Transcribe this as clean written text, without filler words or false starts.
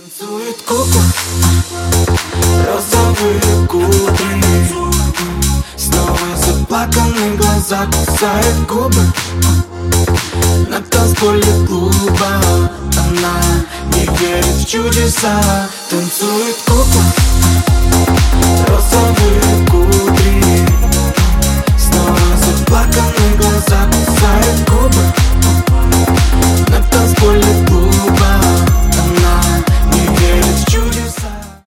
Танцует кукла, розовые губы, снова заплаканные глаза, кусает губы. На танцполе клуба она не верит в чудеса. Танцует кукла, розовые